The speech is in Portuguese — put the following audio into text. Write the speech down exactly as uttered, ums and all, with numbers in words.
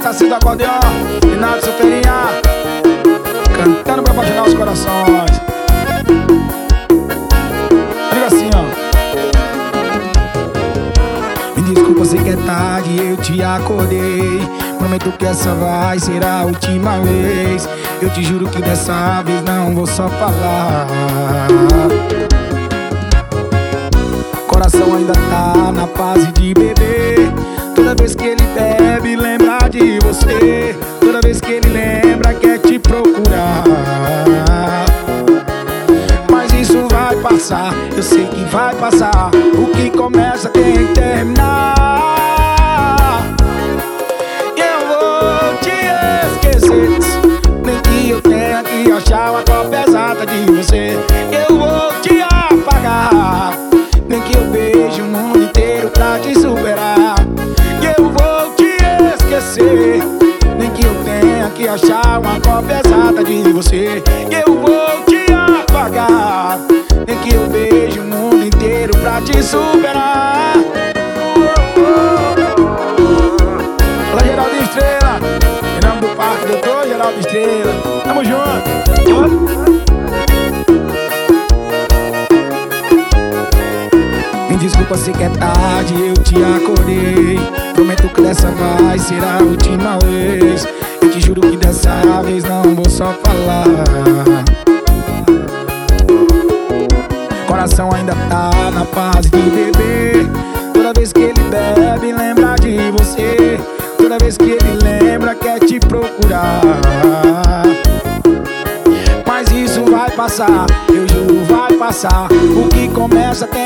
assassino do acordeão, Renato Soferinha, cantando pra apaixonar os corações. Diga assim, ó. Me desculpa, sei que é tarde, eu te acordei. Prometo que essa vai ser a última vez. Eu te juro que dessa vez não vou só falar. Coração ainda tá na fase de beber. Toda vez que ele bebe, lembra de você. Toda vez que ele lembra, quer te procurar. Mas isso vai passar, eu sei que vai passar. O que começa tem que terminar. Eu vou te esquecer, nem que eu tenha que achar uma cópia exata de você. Eu vou te apagar, nem que eu beije o mundo inteiro pra te superar. Eu vou te esquecer, nem que eu tenha que achar uma cópia exata de você. Eu vou te apagar, nem que eu beije o mundo inteiro pra te superar. Fala, Geraldo Estrela, em nome do Parque Doutor Geraldo Estrela. Tamo junto. Me desculpa, sei que é tarde, eu te acordei. Prometo que dessa vai ser a última vez. Eu te juro que dessa vez não vou só falar. Coração ainda tá na fase de beber. Toda vez que ele bebe, lembra de você. Toda vez que ele lembra, quer te procurar. Mas isso vai passar, eu juro vai passar. O que começa tem